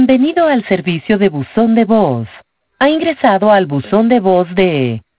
Bienvenido al servicio de buzón de voz. Ha ingresado al buzón de voz de